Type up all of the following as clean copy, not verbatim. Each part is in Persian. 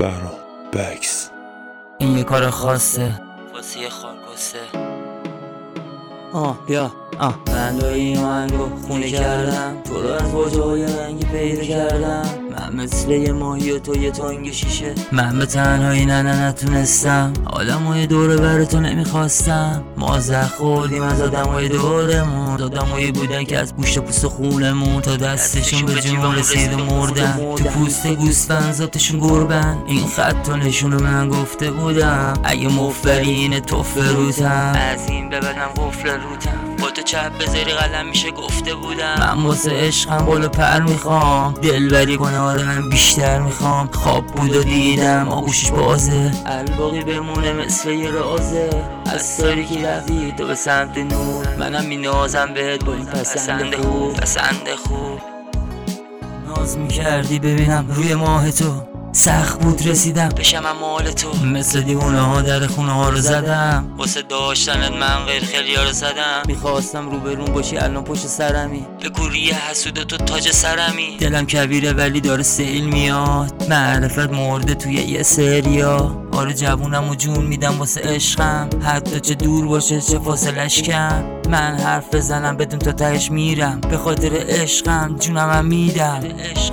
بهرام بکس. این یه کار خاصه واسه یه خارکسته. من با این آهنگو خونه کردم، تو رو از واژه‌های رنگی پیدا کردم. من مثل یه ماهی و تو یه تنگ شیشه، من به تنهایی نتونستم آدمای دور بر تو نمیخواستم. ما زخ خوردیم از آدمای دورمون، آدمایی بودن که از پوشت پوست خونمون تا دستشون به جیمون رسید و مردن. تو پوست گوسفند ذاتشون گربن. این خط و نشونو من گفته بودم، اگه مفبرین تو فروتم از این به بعدم قفل روتم. با تو چپ بذاری قلم میشه گفته بودم. من واسه عشقم بالا پر میخوام، دلبری کنه آره من بیشتر میخوام. خواب بود و دیدم آغوشش بازه، الباقی بمونه مثل یه رازه. از تاریکی رفتی تو به سمت نور، منم مینازم بهت با این پسند خوب. ناز میکردی ببینم روی ماه تو، سخت بود رسیدم بشم مال تو. مثل دیوونه ها در خونه ها رو زدم، واسه داشتنت من غیر خیلی ها رو زدم. میخواستم روبرون باشی الان پشت سرمی، به کوری حسود تو تاج سرمی. دلم کبیره ولی داره سیل میاد، معرفت مرده توی یه سریا. آره جوونم و جون میدم واسه عشقم، حتی چه دور باشه چه فاصلش کم. من حرف بزنم بدون تا تهش میرم، به خاطر عشقم جونم میدم.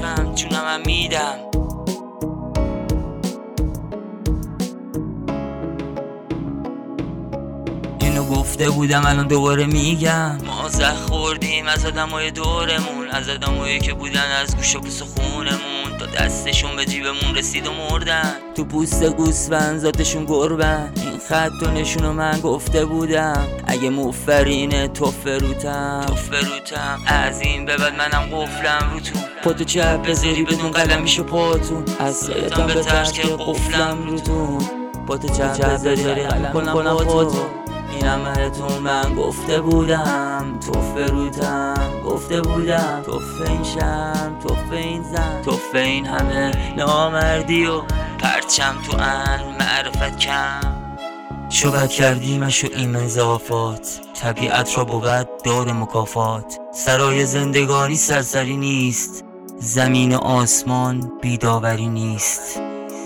اینو گفته بودم الان دوباره میگم. ما زخ خوردیم از آدمای دورمون، از آدمایی که بودن از گوش و پوست خونمون تا دستشون به جیبمون رسید و مردن. تو پوست گوسفند ذاتشون گربن. این خط و نشونو من گفته بودم، اگه مفبرینه تو فروتم. از این به بعد منم قفلم رو تو، پاتو چپ بذاری بدون قلم میشه پاتون. از سایتم به ترس که قفلم رو تو، پاتو چپ بذاری قلم کنم پاتون. اینم بهتون من گفته بودم، تو فروتم گفته بودم. توفه این شم، توفه این زن، توفه این همه نامردی و پرچم تو ان معرفت کم. شبه کردیمش و این اضافات، طبیعت را بود دار مکافات. سرای زندگانی سرسری نیست، زمین و آسمان بیداوری نیست.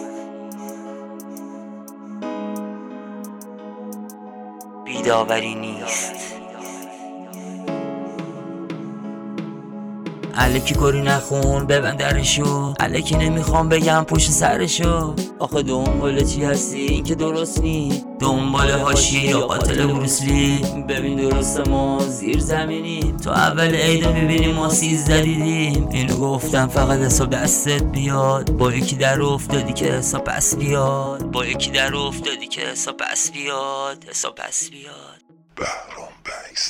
الکی کاری نخون ببند درشو، الکی نمیخوام بگم پشت سرشو. آخه دنبال چی هستی این که درست نی، دنبال حاشیه یا قاتل بروسلی. ببین درسته ما زیر زمینیم، تو اول عیده میبینیم ما 13 دیدیم. اینو گفتم فقط حساب دستت بیاد، با یکی در افتادی که حساب پس بیاد. بهرام بکس.